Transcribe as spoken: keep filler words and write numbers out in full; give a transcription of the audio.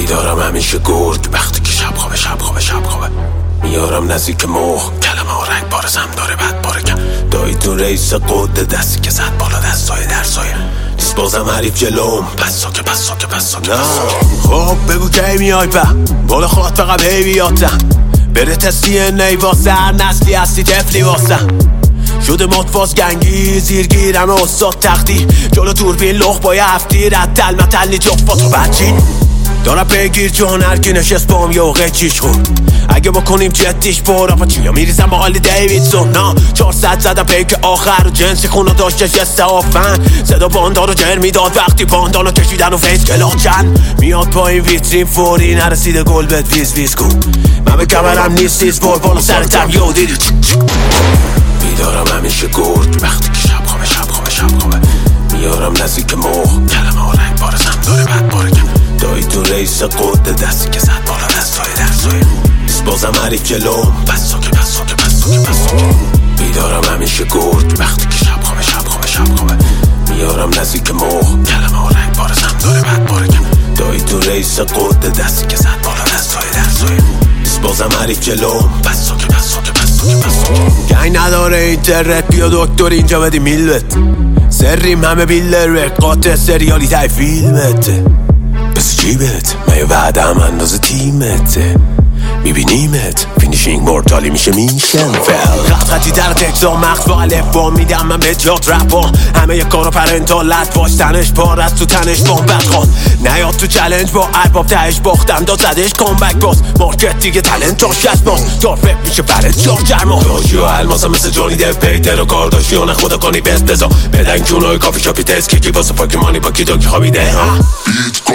بیدارم همیشه گرگ وقتی که شب خوابه شب خوابه شب خوابه میارم نزدیک مخ کلمه ها رنگ بارزم داره بد بارکم دایی تو رئیس قده دستی که زد بالا دستای در سایه نیست بازم حریف جلوم پس ساکه پس ساکه پس ساکه پس ساکه خب بگو کی میای به بالا خواهد فقط بیبیاتم بره تستی نیواسه هر نسلی هستی تفلی واسه شده مطفاز گنگی زیرگیرم استاد تختی جلو دوربین لخ با یه هفتی رد تل متلی جفا تو بچین دارم بگیر جان هرکی نشست بام یا قیچیش خود اگه بکنیم جدیش برا پا چیا میریزم با حالی دیویدسون نا چهارصد زدم پیک آخر و جنسی خونو داشته جسته آفن صدا باندارو جر میداد وقتی باندانو کشیدن و فیس کلاچن میاد با این ویترین فوری نرسیده گل بد ویز ویز کن من به کمرم نیستیز بار بالا سرتم یو دیدی بیدارم همیشه گرگ وقتی که شب خوابه شب خوابه شب خوابه میارم نزدیک مخ کلمه ها رنگ بارزم داره بد بارکم دایی تو رئیس قده دستی که زد بالا دستای در سایه نیست بازم حریف جلوم پس ساکه پس ساکه پس ساکه پس ساکه بیدارم همیشه گرگ وقتی که شب خوابه شب خوابه شب خوابه میارم نزدیک مخ کلمه ها رنگ بارزم داره بد بارکم دایی تو رئیس قده دستی که زد بالا دستای در سایه نیست بازم حریف جلوم پس ساکه پس ساکه پس ساکه پس ساکه گنگ نداره اینترنت بیا دکتر اینجا بدی میلوت سریم همه بیلر قاطع سریالی تای فیلمته بس جیبت من یه وعده هم اندازه تیمته میبینیمت فینیشینگ مورتالی میشه میشن فل خط خطی در تکزا مخص با علف با میدم من به جات رپا همه یه کارو پرنتالت باش تنش بار از تو تنش بامبت خواست نیاد تو چلنج با ارباب تهش باختم داد زدش کامبک باز مارکت دیگه تلنت تاش از باز دار فکر میشه برد شار جرما داشی و الماسا مثل جانی دف پیتر و کار داشتی و نخودا کنی بست بزا بدن کونای کافی شاپی تست کیکی واسه پاکی مانی با کی داکی خوابیده